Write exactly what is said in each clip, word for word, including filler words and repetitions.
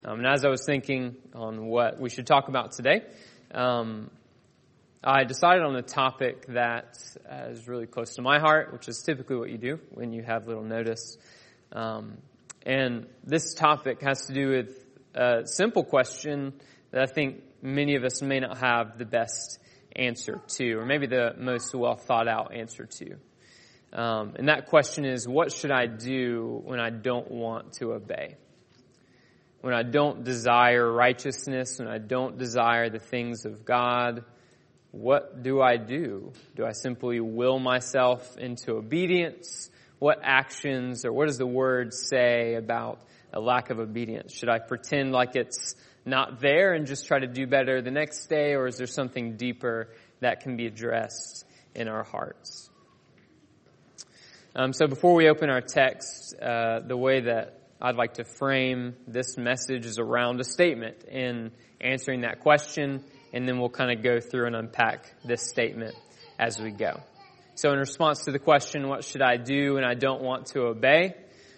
Um, and as I was thinking on what we should talk about today, um, I decided on a topic that uh, is really close to my heart, which is typically what you do when you have little notice. Um, and this topic has to do with a simple question that I think many of us may not have the best answer to, or maybe the most well thought out answer to. Um, and that question is, what should I do when I don't want to obey? When I don't desire righteousness, when I don't desire the things of God, what do I do? Do I simply will myself into obedience? What actions or what does the word say about a lack of obedience? Should I pretend like it's not there and just try to do better the next day, or is there something deeper that can be addressed in our hearts? Um, so before we open our text, uh, the way that I'd like to frame this message is around a statement in answering that question, and then we'll kind of go through and unpack this statement as we go. So in response to the question, what should I do when I don't want to obey?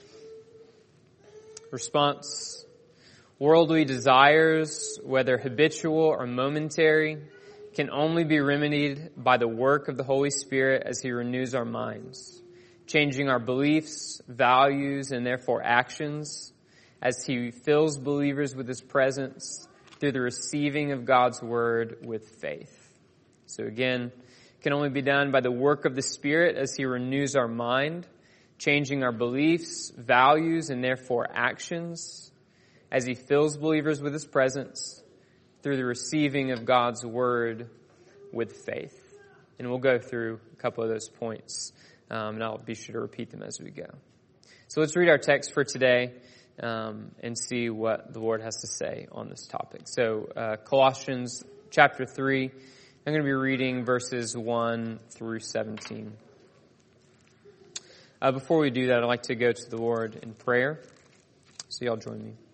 Response: worldly desires, whether habitual or momentary, can only be remedied by the work of the Holy Spirit as He renews our minds, changing our beliefs, values, and therefore actions as He fills believers with His presence through the receiving of God's Word with faith. So again, it can only be done by the work of the Spirit as He renews our mind, changing our beliefs, values, and therefore actions as He fills believers with His presence through the receiving of God's Word with faith. And we'll go through a couple of those points. Um, and I'll be sure to repeat them as we go. So let's read our text for today um, and see what the Lord has to say on this topic. So uh, Colossians chapter three, I'm going to be reading verses one through seventeen. Uh, before we do that, I'd like to go to the Lord in prayer. So y'all join me.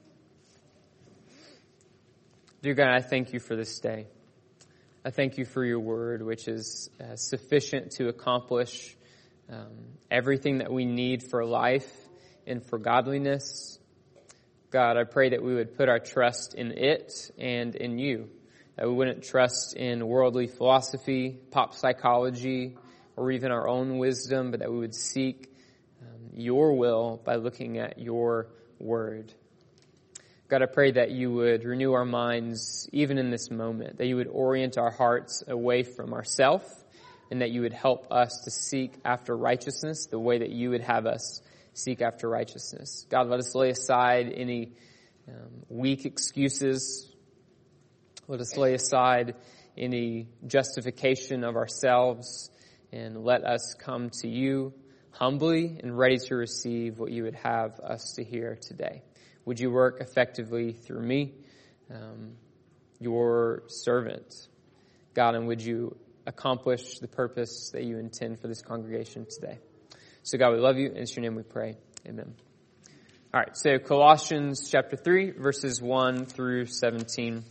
Dear God, I thank you for this day. I thank you for your word, which is uh, sufficient to accomplish Um, everything that we need for life and for godliness. God, I pray that we would put our trust in it and in you. That we wouldn't trust in worldly philosophy, pop psychology, or even our own wisdom, but that we would seek um, your will by looking at your word. God, I pray that you would renew our minds even in this moment, that you would orient our hearts away from ourselves, and that you would help us to seek after righteousness the way that you would have us seek after righteousness. God, let us lay aside any um, weak excuses. Let us lay aside any justification of ourselves, and let us come to you humbly and ready to receive what you would have us to hear today. Would you work effectively through me, um, your servant, God, and would you accomplish the purpose that you intend for this congregation today. So God, we love you, and it's your name we pray. Amen. All right, so Colossians chapter three, verses one through seventeen.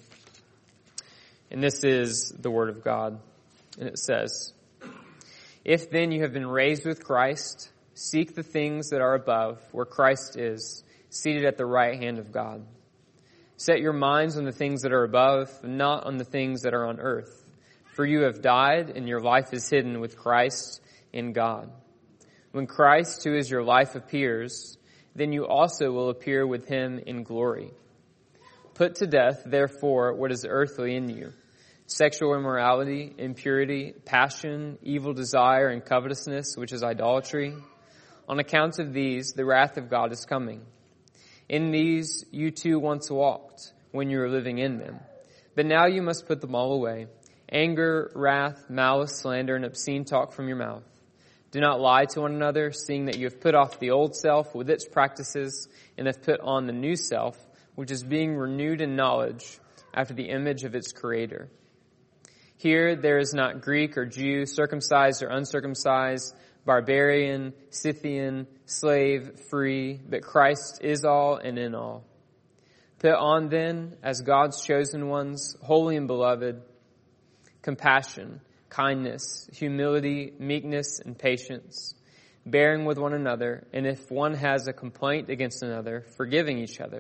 And this is the word of God. And it says, "If then you have been raised with Christ, seek the things that are above, where Christ is, seated at the right hand of God. Set your minds on the things that are above, not on the things that are on earth. For you have died, and your life is hidden with Christ in God. When Christ, who is your life, appears, then you also will appear with him in glory. Put to death, therefore, what is earthly in you: sexual immorality, impurity, passion, evil desire, and covetousness, which is idolatry. On account of these, the wrath of God is coming. In these you too once walked, when you were living in them. But now you must put them all away: anger, wrath, malice, slander, and obscene talk from your mouth. Do not lie to one another, seeing that you have put off the old self with its practices, and have put on the new self, which is being renewed in knowledge after the image of its creator. Here there is not Greek or Jew, circumcised or uncircumcised, barbarian, Scythian, slave, free, but Christ is all and in all. Put on then, as God's chosen ones, holy and beloved, compassion, kindness, humility, meekness, and patience, bearing with one another, and if one has a complaint against another, forgiving each other.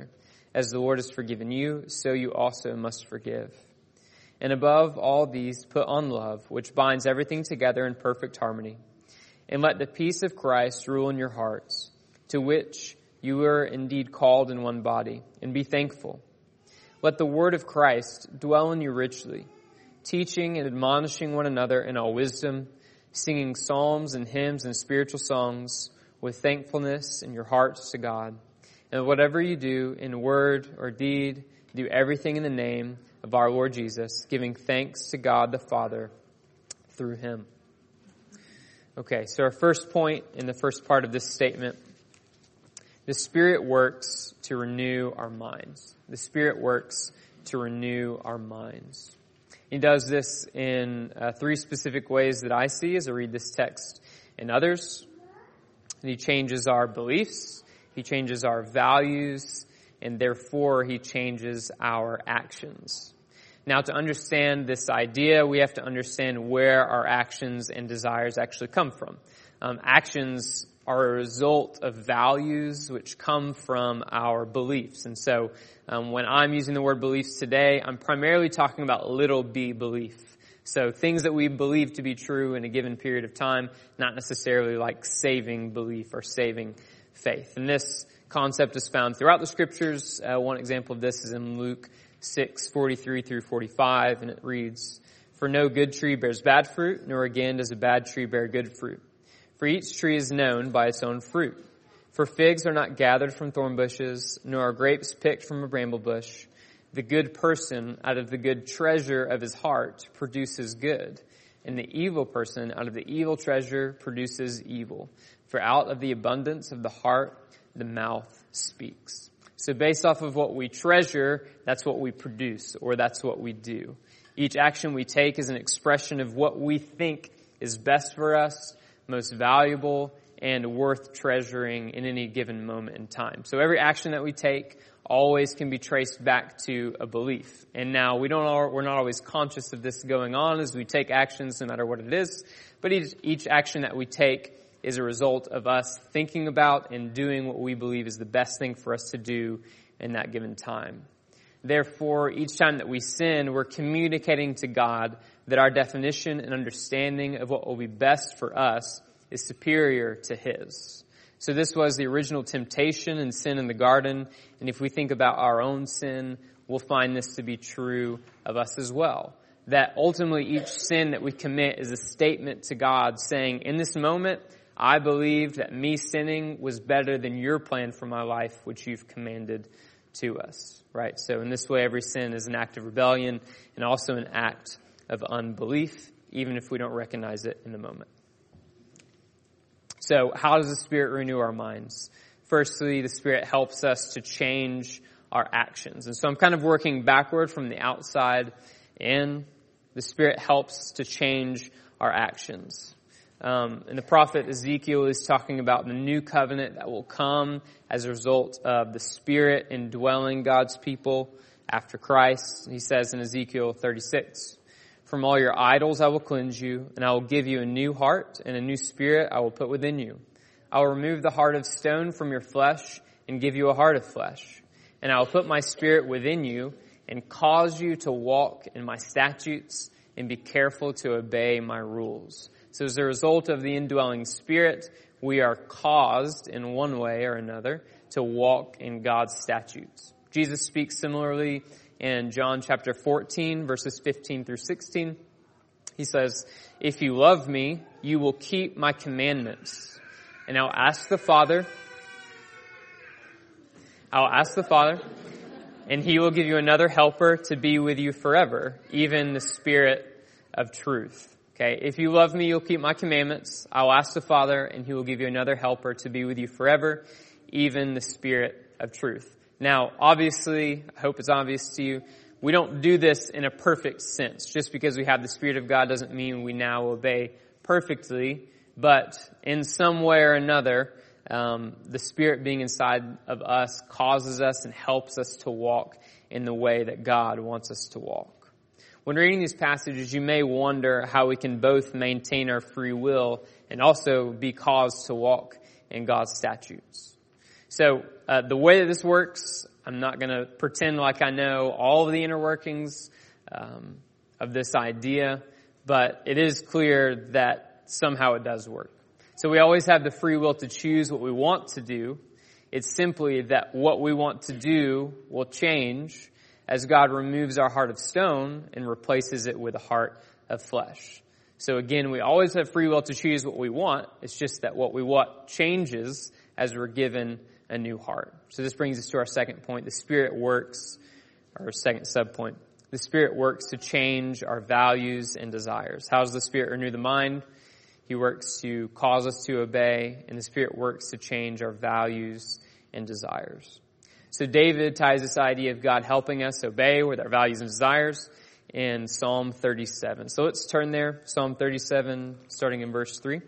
As the Lord has forgiven you, so you also must forgive. And above all these, put on love, which binds everything together in perfect harmony. And let the peace of Christ rule in your hearts, to which you were indeed called in one body, and be thankful. Let the word of Christ dwell in you richly, teaching and admonishing one another in all wisdom, singing psalms and hymns and spiritual songs with thankfulness in your hearts to God. And whatever you do in word or deed, do everything in the name of our Lord Jesus, giving thanks to God the Father through him. Okay, so our first point in the first part of this statement, the Spirit works to renew our minds. The Spirit works to renew our minds. He does this in uh, three specific ways that I see as I read this text and others. He changes our beliefs. He changes our values, and therefore he changes our actions. Now, to understand this idea, we have to understand where our actions and desires actually come from. Um, actions are a result of values which come from our beliefs. And so um, when I'm using the word beliefs today, I'm primarily talking about little b belief. So things that we believe to be true in a given period of time, not necessarily like saving belief or saving faith. And this concept is found throughout the scriptures. Uh, one example of this is in Luke six forty-three through forty-five, and it reads, "For no good tree bears bad fruit, nor again does a bad tree bear good fruit. For each tree is known by its own fruit. For figs are not gathered from thorn bushes, nor are grapes picked from a bramble bush. The good person out of the good treasure of his heart produces good, and the evil person out of the evil treasure produces evil. For out of the abundance of the heart, the mouth speaks." So based off of what we treasure, that's what we produce, or that's what we do. Each action we take is an expression of what we think is best for us, most valuable, and worth treasuring in any given moment in time. So every action that we take always can be traced back to a belief. And now we don't, we're not always conscious of this going on as we take actions, no matter what it is. But each, each action that we take is a result of us thinking about and doing what we believe is the best thing for us to do in that given time. Therefore, each time that we sin, we're communicating to God that our definition and understanding of what will be best for us is superior to his. So this was the original temptation and sin in the garden. And if we think about our own sin, we'll find this to be true of us as well. That ultimately each sin that we commit is a statement to God saying, in this moment, I believe that me sinning was better than your plan for my life, which you've commanded to us, right? So in this way, every sin is an act of rebellion and also an act of unbelief, even if we don't recognize it in the moment. So how does the Spirit renew our minds? Firstly, the Spirit helps us to change our actions. And so I'm kind of working backward from the outside in. The Spirit helps to change our actions. Um, and the prophet Ezekiel is talking about the new covenant that will come as a result of the Spirit indwelling God's people after Christ. He says in Ezekiel thirty-six, "From all your idols I will cleanse you, and I will give you a new heart, and a new spirit I will put within you. I will remove the heart of stone from your flesh and give you a heart of flesh. And I will put my spirit within you and cause you to walk in my statutes and be careful to obey my rules." So as a result of the indwelling Spirit, we are caused in one way or another to walk in God's statutes. Jesus speaks similarly in John chapter fourteen, verses fifteen through sixteen. He says, "If you love me, you will keep my commandments. And I'll ask the Father, I'll ask the Father, and he will give you another helper to be with you forever, even the Spirit of truth." Okay, if you love me, you'll keep my commandments. I'll ask the Father, and he will give you another helper to be with you forever, even the Spirit of truth. Now, obviously, I hope it's obvious to you, we don't do this in a perfect sense. Just because we have the Spirit of God doesn't mean we now obey perfectly, but in some way or another, um, the Spirit being inside of us causes us and helps us to walk in the way that God wants us to walk. When reading these passages, you may wonder how we can both maintain our free will and also be caused to walk in God's statutes. So uh, the way that this works, I'm not going to pretend like I know all of the inner workings um, of this idea, but it is clear that somehow it does work. So we always have the free will to choose what we want to do. It's simply that what we want to do will change as God removes our heart of stone and replaces it with a heart of flesh. So again, we always have free will to choose what we want. It's just that what we want changes as we're given a new heart. So this brings us to our second point. The Spirit works, our second subpoint. The Spirit works to change our values and desires. How does the Spirit renew the mind? He works to cause us to obey, and the Spirit works to change our values and desires. So David ties this idea of God helping us obey with our values and desires in Psalm thirty-seven. So let's turn there. Psalm thirty-seven, starting in verse three.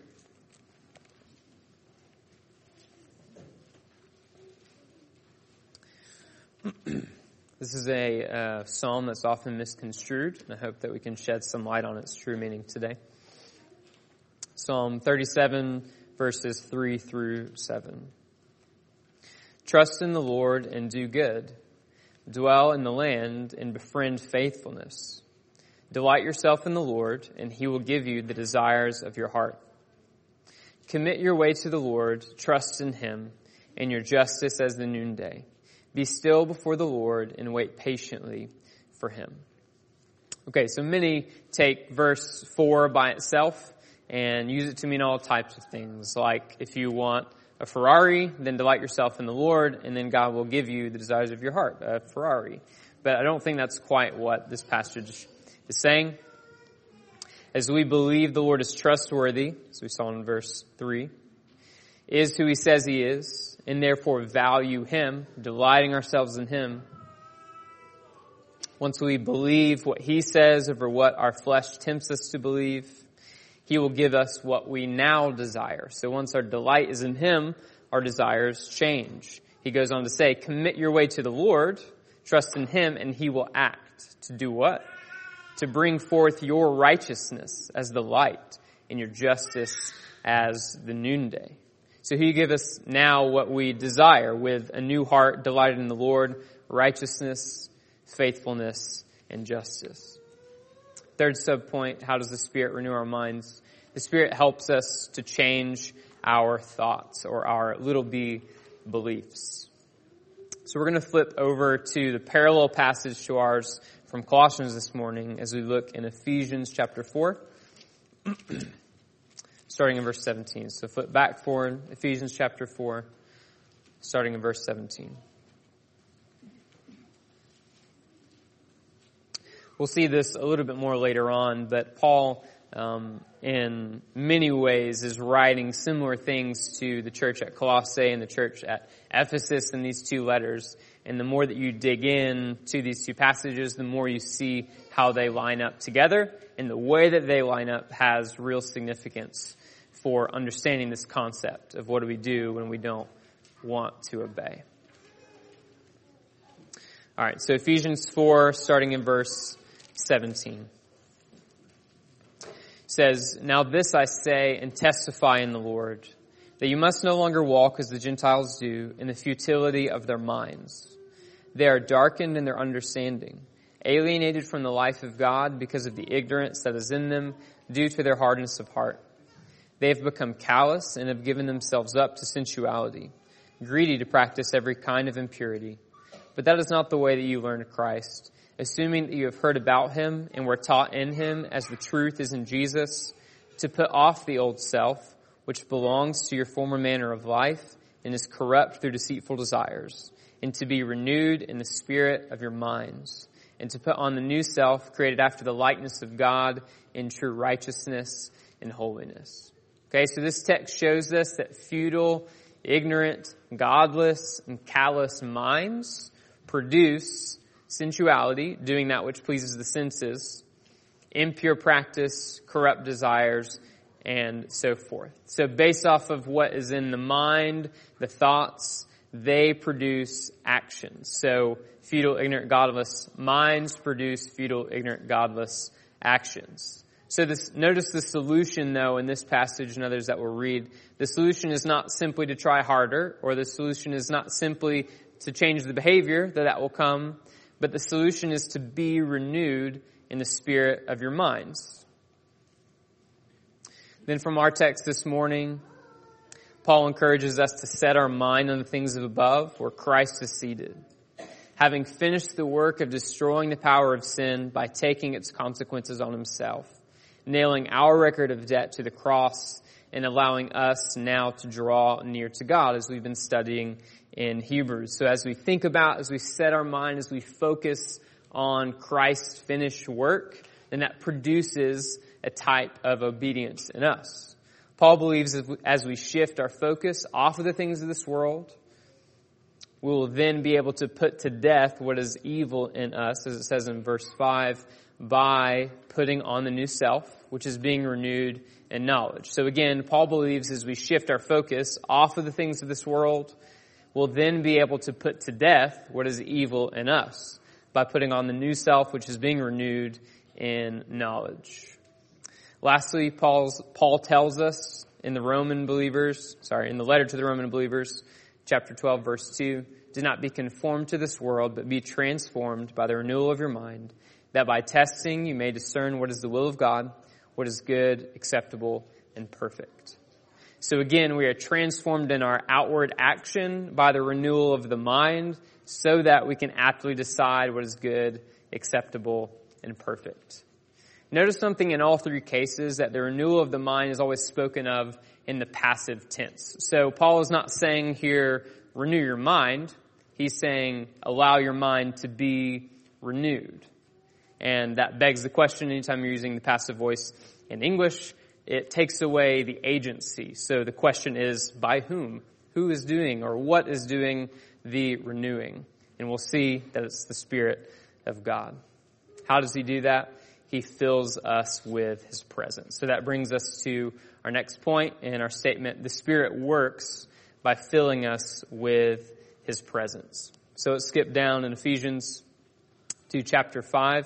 This is a uh, psalm that's often misconstrued, and I hope that we can shed some light on its true meaning today. Psalm thirty-seven, verses three through seven. Trust in the Lord and do good. Dwell in the land and befriend faithfulness. Delight yourself in the Lord, and he will give you the desires of your heart. Commit your way to the Lord, trust in him, and your justice as the noonday. Be still before the Lord and wait patiently for him. Okay, so many take verse four by itself and use it to mean all types of things. Like if you want a Ferrari, then delight yourself in the Lord, and then God will give you the desires of your heart, a Ferrari. But I don't think that's quite what this passage is saying. As we believe the Lord is trustworthy, as we saw in verse three, is who he says he is, and therefore value him, delighting ourselves in him. Once we believe what he says over what our flesh tempts us to believe, he will give us what we now desire. So once our delight is in him, our desires change. He goes on to say, commit your way to the Lord, trust in him, and he will act. To do what? To bring forth your righteousness as the light and your justice as the noonday. So he give us now what we desire with a new heart, delighted in the Lord, righteousness, faithfulness, and justice. Third subpoint, how does the Spirit renew our minds? The Spirit helps us to change our thoughts or our little b beliefs. So we're going to flip over to the parallel passage to ours from Colossians this morning as we look in Ephesians chapter four, starting in verse seventeen. So flip back forward, Ephesians chapter four, starting in verse seventeen. We'll see this a little bit more later on, but Paul, um, in many ways, is writing similar things to the church at Colossae and the church at Ephesus in these two letters. And the more that you dig in to these two passages, the more you see how they line up together. And the way that they line up has real significance for understanding this concept of what do we do when we don't want to obey. All right, so Ephesians four, starting in verse seventeen. Says, now this I say and testify in the Lord, that you must no longer walk as the Gentiles do in the futility of their minds. They are darkened in their understanding, alienated from the life of God because of the ignorance that is in them due to their hardness of heart. They have become callous and have given themselves up to sensuality, greedy to practice every kind of impurity. But that is not the way that you learned Christ, assuming that you have heard about him and were taught in him as the truth is in Jesus, to put off the old self, which belongs to your former manner of life and is corrupt through deceitful desires, and to be renewed in the spirit of your minds, and to put on the new self created after the likeness of God in true righteousness and holiness. Okay, so this text shows us that futile, ignorant, godless, and callous minds produce sensuality, doing that which pleases the senses, impure practice, corrupt desires, and so forth. So based off of what is in the mind, the thoughts, they produce actions. So futile, ignorant, godless minds produce futile, ignorant, godless actions. So this, notice the solution, though, in this passage and others that we'll read. The solution is not simply to try harder, or the solution is not simply to change the behavior, that that will come, but the solution is to be renewed in the spirit of your minds. Then from our text this morning, Paul encourages us to set our mind on the things of above, where Christ is seated, having finished the work of destroying the power of sin by taking its consequences on himself, nailing our record of debt to the cross and allowing us now to draw near to God, as we've been studying in Hebrews. So as we think about, as we set our mind, as we focus on Christ's finished work, then that produces a type of obedience in us. Paul believes as we shift our focus off of the things of this world, we will then be able to put to death what is evil in us, as it says in verse five, by putting on the new self, which is being renewed in knowledge. So again, Paul believes as we shift our focus off of the things of this world, we'll then be able to put to death what is evil in us by putting on the new self, which is being renewed in knowledge. Lastly, Paul's, Paul tells us in the Roman believers, sorry, in the letter to the Roman believers, chapter twelve, verse two, do not be conformed to this world, but be transformed by the renewal of your mind, that by testing you may discern what is the will of God, what is good, acceptable, and perfect. So again, we are transformed in our outward action by the renewal of the mind, so that we can aptly decide what is good, acceptable, and perfect. Notice something in all three cases, that the renewal of the mind is always spoken of in the passive tense. So Paul is not saying here, renew your mind. He's saying, allow your mind to be renewed. And that begs the question, anytime you're using the passive voice in English, it takes away the agency. So the question is, by whom? Who is doing, or what is doing the renewing? And we'll see that it's the Spirit of God. How does he do that? He fills us with his presence. So that brings us to our next point in our statement. The Spirit works by filling us with his presence. So let's skip down in Ephesians to chapter five,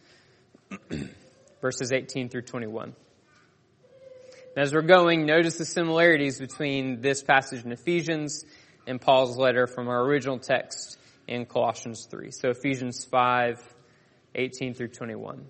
verses eighteen through twenty-one. And as we're going, notice the similarities between this passage in Ephesians and Paul's letter from our original text in Colossians three. So Ephesians five, eighteen through twenty-one.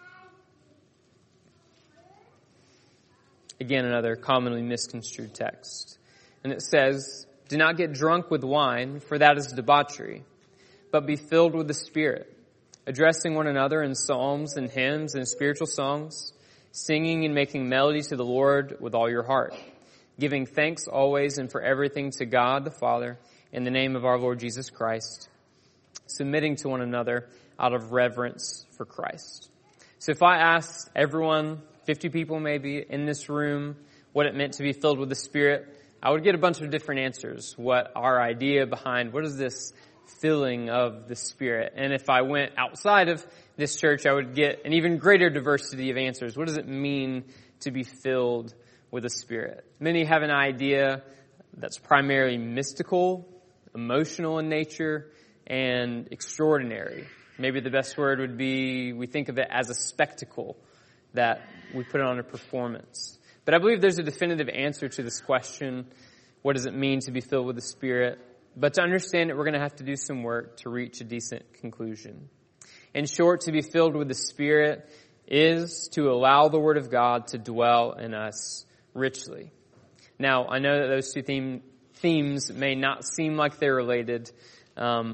Again, another commonly misconstrued text. And it says, do not get drunk with wine, for that is debauchery, but be filled with the Spirit, addressing one another in psalms and hymns and spiritual songs, singing and making melody to the Lord with all your heart, giving thanks always and for everything to God the Father in the name of our Lord Jesus Christ, submitting to one another out of reverence for Christ. So if I asked everyone, fifty people maybe, in this room, what it meant to be filled with the Spirit, I would get a bunch of different answers. What our idea behind, what is this filling of the Spirit? And if I went outside of this church, I would get an even greater diversity of answers. What does it mean to be filled with the Spirit? Many have an idea that's primarily mystical, emotional in nature, and extraordinary. Maybe the best word would be, we think of it as a spectacle that we put on a performance. But I believe there's a definitive answer to this question. What does it mean to be filled with the Spirit? But to understand it, we're going to have to do some work to reach a decent conclusion. In short, to be filled with the Spirit is to allow the Word of God to dwell in us richly. Now, I know that those two theme, themes may not seem like they're related, um,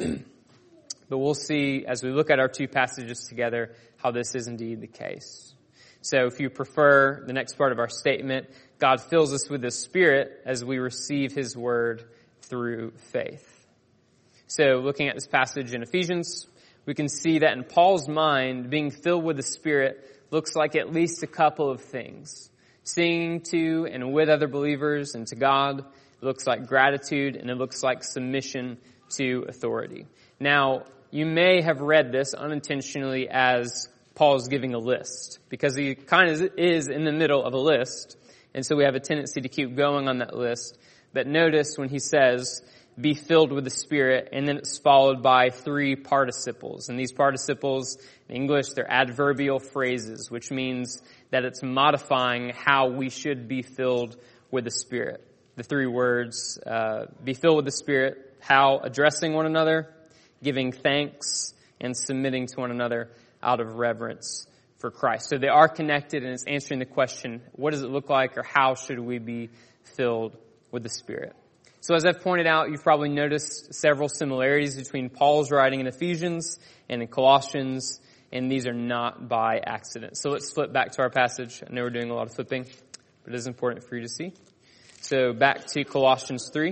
but we'll see as we look at our two passages together how this is indeed the case. So if you prefer the next part of our statement, God fills us with the Spirit as we receive His Word through faith. So looking at this passage in Ephesians, we can see that in Paul's mind, being filled with the Spirit looks like at least a couple of things. Singing to and with other believers and to God, it looks like gratitude, and it looks like submission to authority. Now, you may have read this unintentionally as Paul's giving a list, because he kind of is in the middle of a list, and so we have a tendency to keep going on that list. But notice when he says, be filled with the Spirit, and then it's followed by three participles. And these participles, in English, they're adverbial phrases, which means that it's modifying how we should be filled with the Spirit. The three words, uh, be filled with the Spirit, how addressing one another, giving thanks, and submitting to one another out of reverence for Christ. So they are connected, and it's answering the question, what does it look like, or how should we be filled with the Spirit? So as I've pointed out, you've probably noticed several similarities between Paul's writing in Ephesians and in Colossians, and these are not by accident. So let's flip back to our passage. I know we're doing a lot of flipping, but it is important for you to see. So back to Colossians three.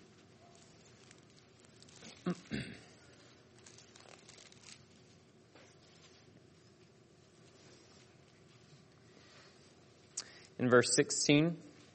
In verse sixteen,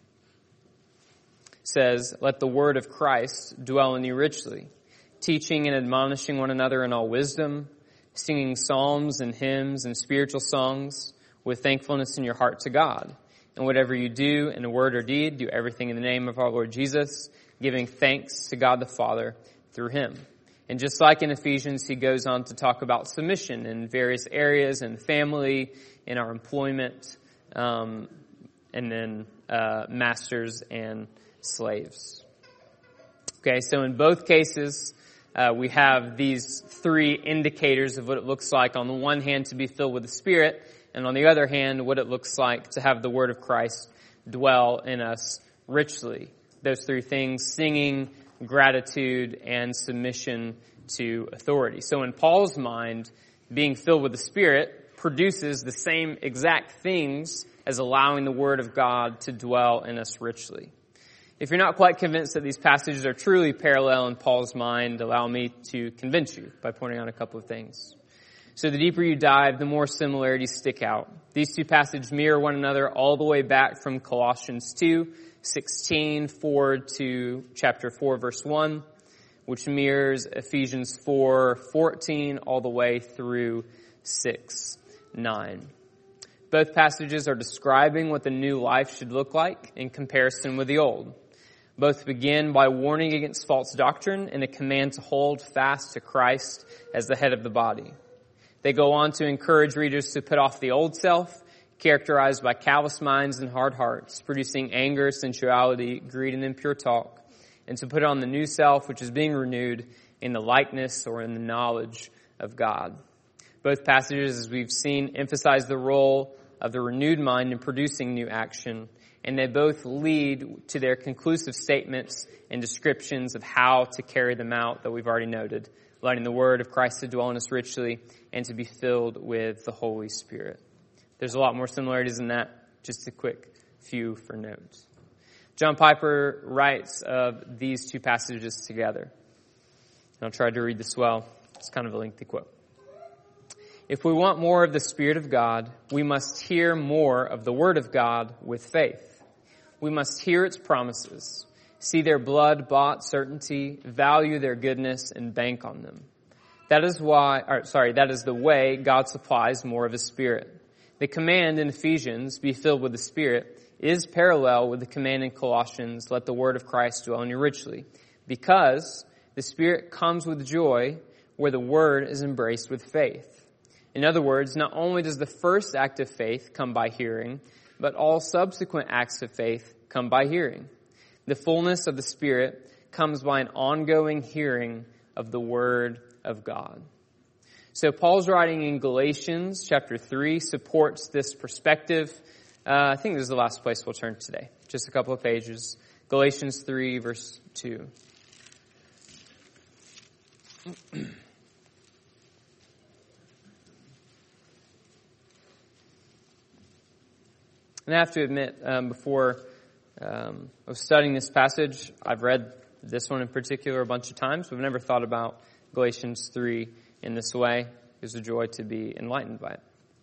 says, "Let the word of Christ dwell in you richly, teaching and admonishing one another in all wisdom, singing psalms and hymns and spiritual songs with thankfulness in your heart to God. And whatever you do in word or deed, do everything in the name of our Lord Jesus, giving thanks to God the Father through him." And just like in Ephesians, he goes on to talk about submission in various areas, in family, in our employment, um, and then uh, masters and slaves. Okay, so in both cases, uh, we have these three indicators of what it looks like, on the one hand, to be filled with the Spirit, and on the other hand, what it looks like to have the word of Christ dwell in us richly. Those three things: singing, gratitude, and submission to authority. So in Paul's mind, being filled with the Spirit produces the same exact things as allowing the word of God to dwell in us richly. If you're not quite convinced that these passages are truly parallel in Paul's mind, allow me to convince you by pointing out a couple of things. So the deeper you dive, the more similarities stick out. These two passages mirror one another all the way back from Colossians two sixteen forward to chapter four, verse one, which mirrors Ephesians four fourteen all the way through six nine. Both passages are describing what the new life should look like in comparison with the old. Both begin by warning against false doctrine and a command to hold fast to Christ as the head of the body. They go on to encourage readers to put off the old self, characterized by callous minds and hard hearts, producing anger, sensuality, greed, and impure talk, and to put on the new self, which is being renewed in the likeness or in the knowledge of God. Both passages, as we've seen, emphasize the role of the renewed mind in producing new action, and they both lead to their conclusive statements and descriptions of how to carry them out that we've already noted, letting the word of Christ to dwell in us richly and to be filled with the Holy Spirit. There's a lot more similarities in that, just a quick few for notes. John Piper writes of these two passages together. And I'll try to read this well. It's kind of a lengthy quote. "If we want more of the Spirit of God, we must hear more of the Word of God with faith. We must hear its promises, see their blood-bought certainty, value their goodness, and bank on them. That is why, or sorry, that is the way God supplies more of His Spirit. The command in Ephesians, be filled with the Spirit, is parallel with the command in Colossians, let the word of Christ dwell in you richly, because the Spirit comes with joy where the word is embraced with faith. In other words, not only does the first act of faith come by hearing, but all subsequent acts of faith come by hearing. The fullness of the Spirit comes by an ongoing hearing of the Word of God." So Paul's writing in Galatians chapter three supports this perspective. Uh, I think this is the last place we'll turn today. Just a couple of pages. Galatians three, verse two. And I have to admit, um, before um, I was studying this passage, I've read this one in particular a bunch of times. We've never thought about Galatians three in this way. It's a joy to be enlightened by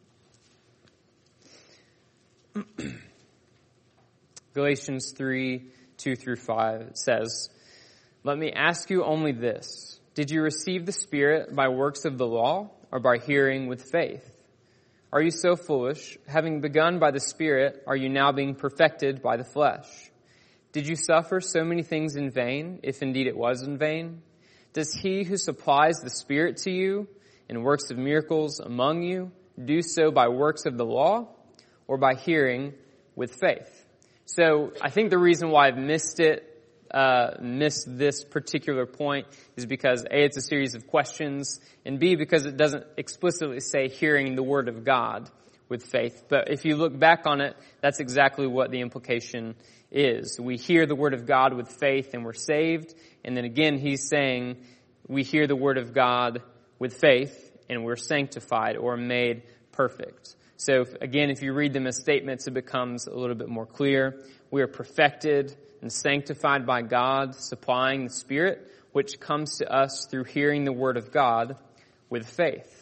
it. Galatians three, two through five, it says, "Let me ask you only this. Did you receive the Spirit by works of the law or by hearing with faith? Are you so foolish? Having begun by the Spirit, are you now being perfected by the flesh? Did you suffer so many things in vain, if indeed it was in vain? Does he who supplies the Spirit to you and works of miracles among you do so by works of the law or by hearing with faith?" So I think the reason why I've missed it uh, miss this particular point is because A, it's a series of questions, and B, because it doesn't explicitly say hearing the word of God with faith. But if you look back on it, that's exactly what the implication is. We hear the word of God with faith and we're saved. And then again, he's saying we hear the word of God with faith and we're sanctified or made perfect. So if, again, if you read them as statements, it becomes a little bit more clear. We are perfected and sanctified by God, supplying the Spirit, which comes to us through hearing the word of God with faith.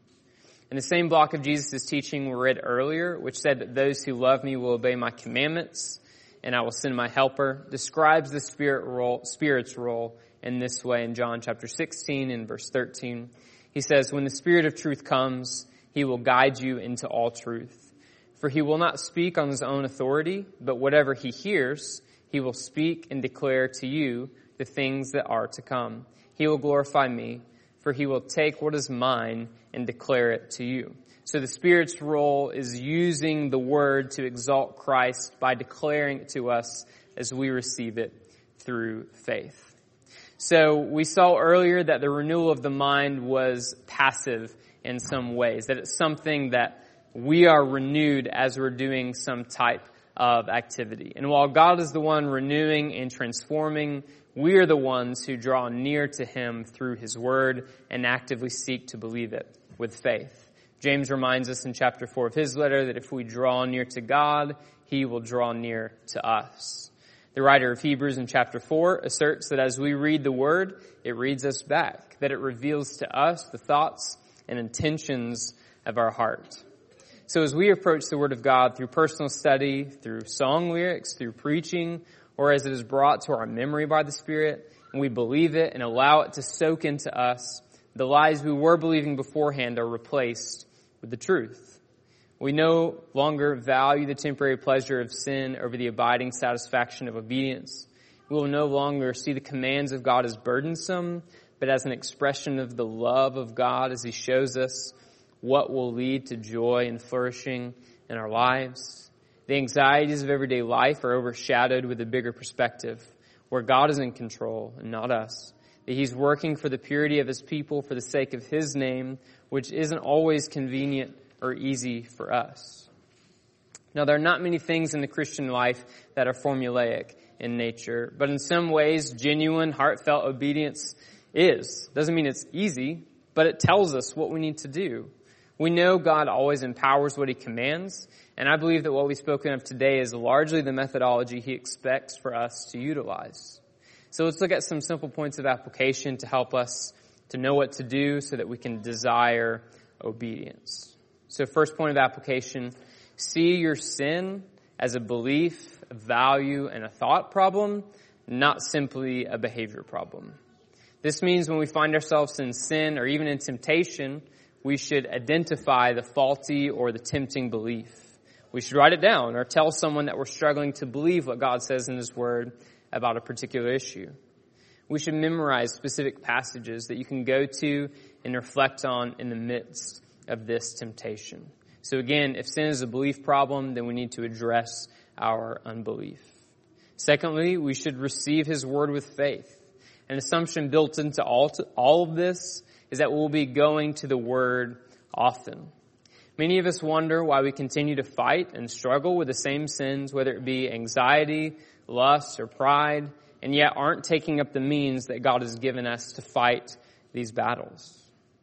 In the same block of Jesus' teaching we read earlier, which said that those who love me will obey my commandments, and I will send my helper, describes the Spirit role, Spirit's role in this way in John chapter sixteen and verse thirteen. He says, when the Spirit of truth comes, he will guide you into all truth. For he will not speak on his own authority, but whatever he hears, he will speak and declare to you the things that are to come. He will glorify me, for he will take what is mine and declare it to you. So the Spirit's role is using the word to exalt Christ by declaring it to us as we receive it through faith. So we saw earlier that the renewal of the mind was passive in some ways, that it's something that we are renewed as we're doing some type of activity. And while God is the one renewing and transforming, we are the ones who draw near to him through his word and actively seek to believe it with faith. James reminds us in chapter four of his letter that if we draw near to God, he will draw near to us. The writer of Hebrews in chapter four asserts that as we read the word, it reads us back, that it reveals to us the thoughts and intentions of our heart. So as we approach the word of God through personal study, through song lyrics, through preaching, or as it is brought to our memory by the Spirit, and we believe it and allow it to soak into us, the lies we were believing beforehand are replaced with the truth. We no longer value the temporary pleasure of sin over the abiding satisfaction of obedience. We will no longer see the commands of God as burdensome, but as an expression of the love of God as he shows us what will lead to joy and flourishing in our lives. The anxieties of everyday life are overshadowed with a bigger perspective, where God is in control and not us. That he's working for the purity of his people for the sake of his name, which isn't always convenient or easy for us. Now, there are not many things in the Christian life that are formulaic in nature, but in some ways, genuine, heartfelt obedience is. Doesn't mean it's easy, but it tells us what we need to do. We know God always empowers what he commands, and I believe that what we've spoken of today is largely the methodology he expects for us to utilize. So let's look at some simple points of application to help us to know what to do so that we can desire obedience. So first point of application, see your sin as a belief, a value, and a thought problem, not simply a behavior problem. This means when we find ourselves in sin or even in temptation, we should identify the faulty or the tempting belief. We should write it down or tell someone that we're struggling to believe what God says in his word about a particular issue. We should memorize specific passages that you can go to and reflect on in the midst of this temptation. So again, if sin is a belief problem, then we need to address our unbelief. Secondly, we should receive his word with faith. An assumption built into all, to, all of this is that we'll be going to the word often. Many of us wonder why we continue to fight and struggle with the same sins, whether it be anxiety, lust, or pride, and yet aren't taking up the means that God has given us to fight these battles.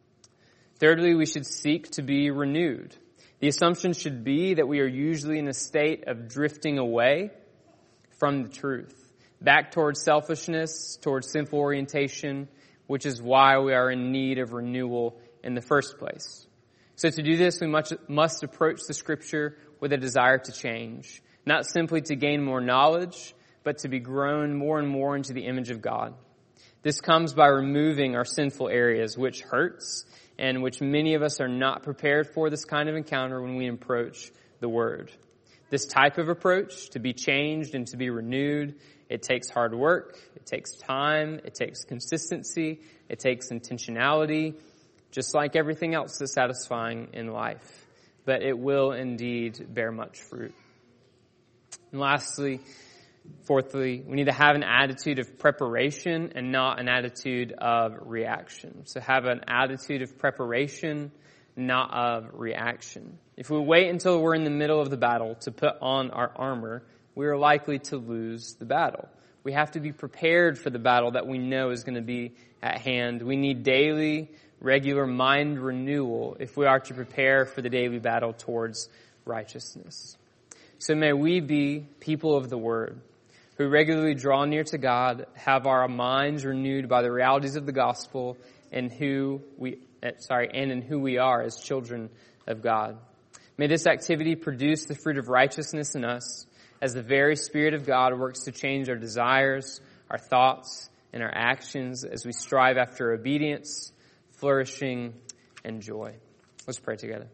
Thirdly, we should seek to be renewed. The assumption should be that we are usually in a state of drifting away from the truth, back towards selfishness, towards sinful orientation, which is why we are in need of renewal in the first place. So to do this, we must, must approach the Scripture with a desire to change, not simply to gain more knowledge, but to be grown more and more into the image of God. This comes by removing our sinful areas, which hurts, and which many of us are not prepared for this kind of encounter when we approach the Word. This type of approach, to be changed and to be renewed, it takes hard work, it takes time, it takes consistency, it takes intentionality, just like everything else that's satisfying in life. But it will indeed bear much fruit. And lastly, Fourthly, we need to have an attitude of preparation and not an attitude of reaction. So have an attitude of preparation, not of reaction. If we wait until we're in the middle of the battle to put on our armor, we are likely to lose the battle. We have to be prepared for the battle that we know is going to be at hand. We need daily, regular mind renewal if we are to prepare for the daily battle towards righteousness. So may we be people of the Word, who regularly draw near to God, have our minds renewed by the realities of the gospel, and who we sorry, and in who we are as children of God. May this activity produce the fruit of righteousness in us, as the very Spirit of God works to change our desires, our thoughts, and our actions as we strive after obedience, flourishing, and joy. Let's pray together.